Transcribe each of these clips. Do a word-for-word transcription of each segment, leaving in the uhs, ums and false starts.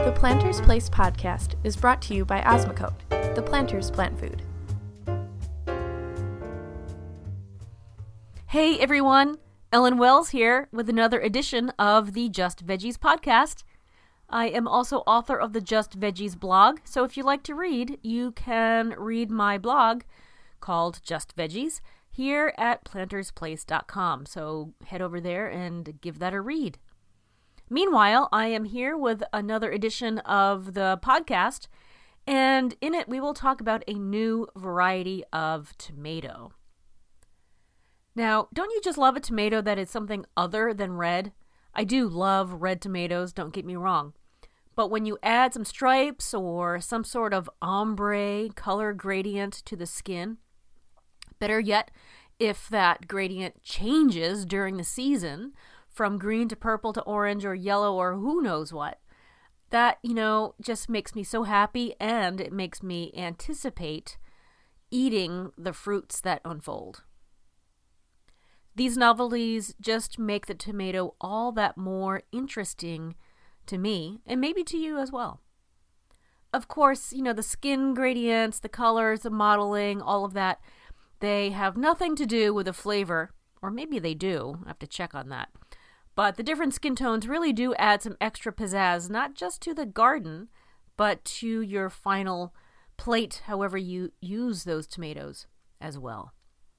The Planter's Place podcast is brought to you by Osmocote, the Planter's Plant Food. Hey everyone, Ellen Wells here with another edition of the Just Veggies podcast. I am also author of the Just Veggies blog, so if you like to read, you can read my blog called Just Veggies here at planters place dot com. So head over there and give that a read. Meanwhile, I am here with another edition of the podcast, and in it we will talk about a new variety of tomato. Now, don't you just love a tomato that is something other than red? I do love red tomatoes, don't get me wrong. But when you add some stripes or some sort of ombre color gradient to the skin, better yet, if that gradient changes during the season from green to purple to orange or yellow or who knows what, that, you know, just makes me so happy, and it makes me anticipate eating the fruits that unfold. These novelties just make the tomato all that more interesting to me, and maybe to you as well. Of course, you know, the skin gradients, the colors, the modeling, all of that, they have nothing to do with the flavor, or maybe they do. I have to check on that. But the different skin tones really do add some extra pizzazz, not just to the garden, but to your final plate, however you use those tomatoes as well.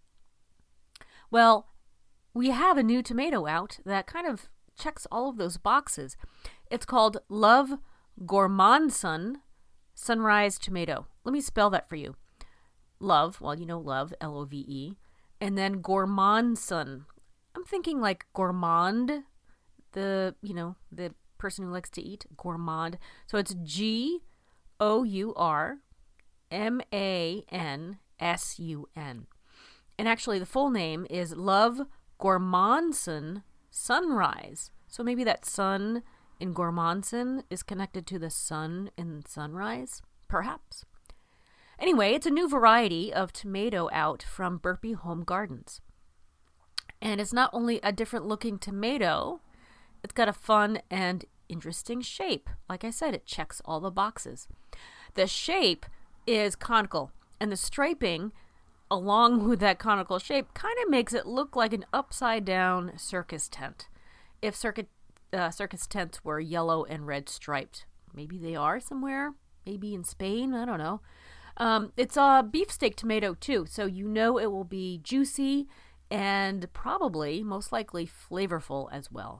Well, we have a new tomato out that kind of checks all of those boxes. It's called Love Gourmandson Sunrise Tomato. Let me spell that for you. Love, well, you know love, L O V E, and then Gourmandson. I'm thinking like gourmand, the, you know, the person who likes to eat, gourmand. So it's G O U R M A N S U N. And actually the full name is Love Gourmandson Sunrise. So maybe that sun in Gourmandson is connected to the sun in sunrise, perhaps. Anyway, it's a new variety of tomato out from Burpee Home Gardens. And it's not only a different looking tomato, it's got a fun and interesting shape. Like I said, it checks all the boxes. The shape is conical, and the striping along with that conical shape kind of makes it look like an upside down circus tent. If circuit, uh, circus tents were yellow and red striped. Maybe they are somewhere, maybe in Spain, I don't know. Um, it's a beefsteak tomato too, so you know it will be juicy and probably, most likely, flavorful as well.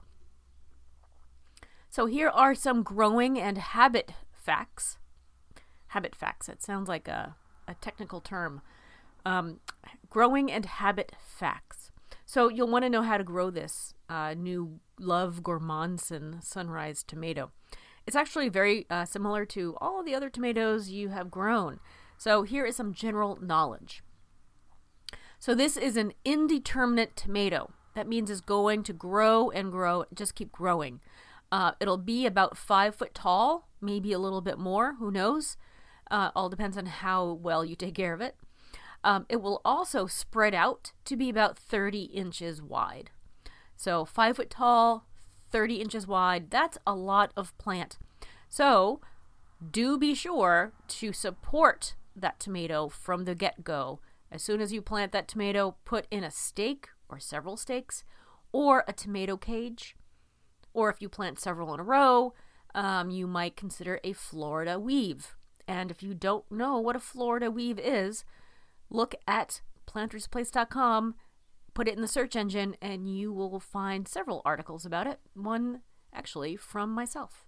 So here are some growing and habit facts. Habit facts, it sounds like a, a technical term. Um, growing and habit facts. So you'll want to know how to grow this uh, new Love Gourmandson Sunrise tomato. It's actually very uh, similar to all of the other tomatoes you have grown. So here is some general knowledge. So this is an indeterminate tomato. That means it's going to grow and grow, just keep growing. Uh, it'll be about five foot tall, maybe a little bit more, who knows? Uh, all depends on how well you take care of it. Um, it will also spread out to be about thirty inches wide. So five foot tall, thirty inches wide, that's a lot of plant. So do be sure to support that tomato from the get-go. As soon as you plant that tomato, put in a stake or several stakes or a tomato cage. Or if you plant several in a row, um, you might consider a Florida weave. And if you don't know what a Florida weave is, look at planters place dot com, put it in the search engine, and you will find several articles about it. One, actually, from myself.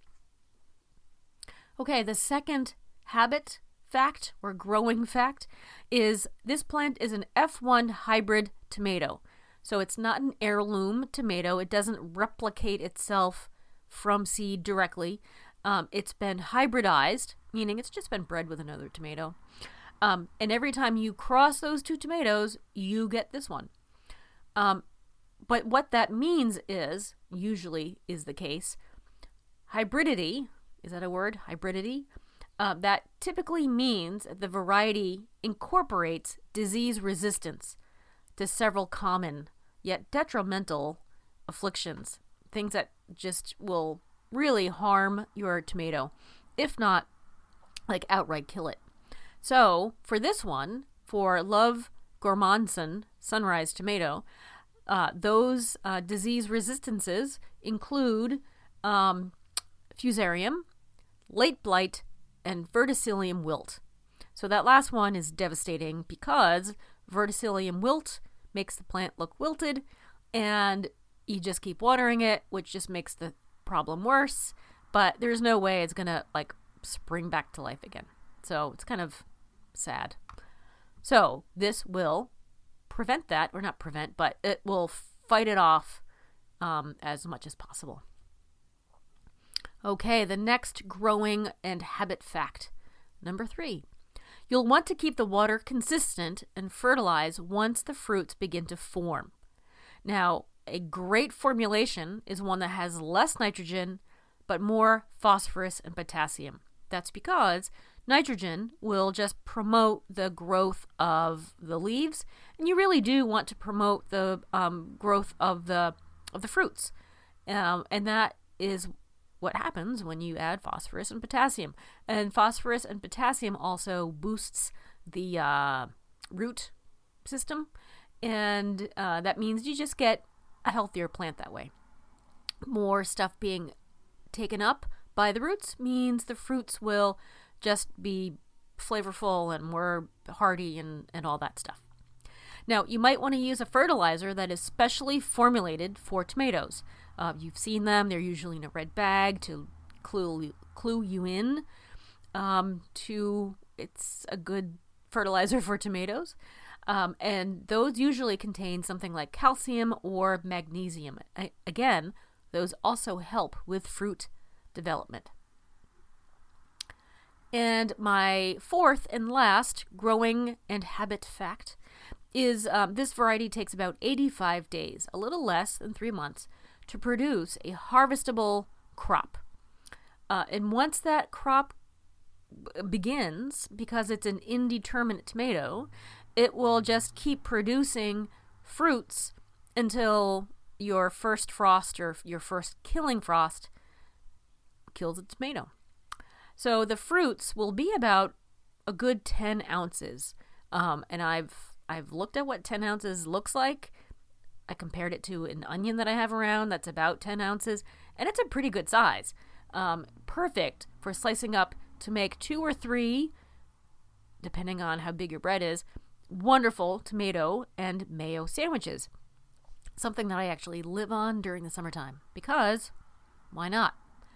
Okay, the second habit fact, or growing fact, is this plant is an F one hybrid tomato. So it's not an heirloom tomato. It doesn't replicate itself from seed directly. Um, it's been hybridized, meaning it's just been bred with another tomato. Um, and every time you cross those two tomatoes, you get this one. Um, but what that means is, usually is the case, hybridity, is that a word? Hybridity? Uh, that typically means the variety incorporates disease resistance to several common yet detrimental afflictions, things that just will really harm your tomato, if not like outright kill it. So for this one, for Love Gourmandson Sunrise Tomato, uh, those uh, disease resistances include um, Fusarium, late blight, and verticillium wilt. So that last one is devastating because verticillium wilt makes the plant look wilted, and you just keep watering it, which just makes the problem worse, but there's no way it's gonna like spring back to life again. So it's kind of sad. So this will prevent that, or not prevent, but it will fight it off um, as much as possible. Okay, the next growing and habit fact, number three. You'll want to keep the water consistent and fertilize once the fruits begin to form. Now, a great formulation is one that has less nitrogen, but more phosphorus and potassium. That's because nitrogen will just promote the growth of the leaves, and you really do want to promote the um, growth of the of the fruits, um, and that is what happens when you add phosphorus and potassium. And phosphorus and potassium also boosts the uh, root system, and uh, that means you just get a healthier plant that way. More stuff being taken up by the roots means the fruits will just be flavorful and more hardy and, and all that stuff. Now, you might want to use a fertilizer that is specially formulated for tomatoes. Uh, you've seen them. They're usually in a red bag to clue, clue you in um, to it's a good fertilizer for tomatoes. Um, and those usually contain something like calcium or magnesium. I, again, those also help with fruit development. And my fourth and last growing and habit fact is um, this variety takes about eighty-five days, a little less than three months, to produce a harvestable crop. Uh, and once that crop b- begins, because it's an indeterminate tomato, it will just keep producing fruits until your first frost or your first killing frost kills the tomato. So the fruits will be about a good ten ounces. Um, and I've I've looked at what ten ounces looks like. I compared it to an onion that I have around that's about ten ounces, and it's a pretty good size. Um, perfect for slicing up to make two or three, depending on how big your bread is, wonderful tomato and mayo sandwiches. Something that I actually live on during the summertime, because why not?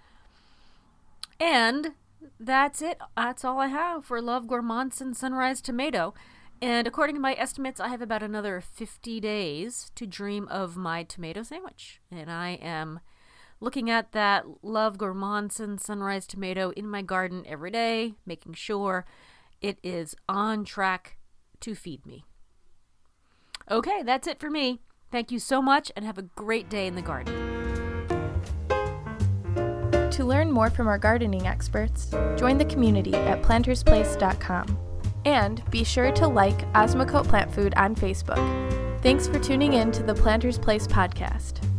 And that's it. That's all I have for Love Gourmandson Sunrise Tomato. And according to my estimates, I have about another fifty days to dream of my tomato sandwich. And I am looking at that Love Gourmandson Sunrise Tomato in my garden every day, making sure it is on track to feed me. Okay, that's it for me. Thank you so much, and have a great day in the garden. To learn more from our gardening experts, join the community at planters place dot com. And be sure to like Osmocote Plant Food on Facebook. Thanks for tuning in to the Planters Place podcast.